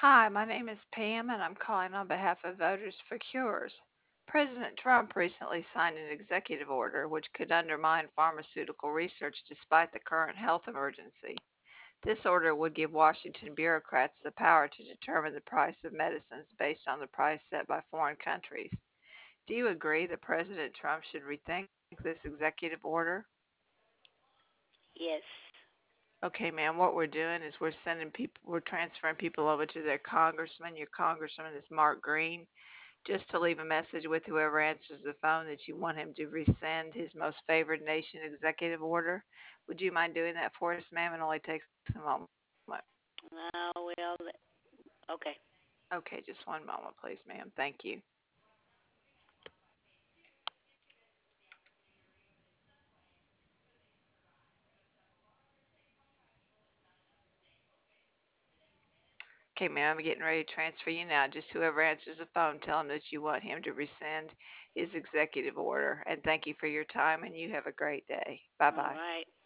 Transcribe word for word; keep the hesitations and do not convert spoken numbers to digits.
Hi, my name is Pam, and I'm calling on behalf of Voters for Cures. President Trump recently signed an executive order which could undermine pharmaceutical research despite the current health emergency. This order would give Washington bureaucrats the power to determine the price of medicines based on the price set by foreign countries. Do you agree that President Trump should rethink this executive order? Yes. Okay, ma'am, what we're doing is we're sending people, we're transferring people over to their congressman. Your congressman is Mark Green. Just to leave a message with whoever answers the phone that you want him to rescind his most favored nation executive order. Would you mind doing that for us, ma'am? It only takes a moment. Uh, well, okay. Okay, just one moment, please, ma'am. Thank you. Okay, ma'am, I'm getting ready to transfer you now. Just whoever answers the phone, tell him that you want him to rescind his executive order. And thank you for your time, and you have a great day. Bye All bye. right.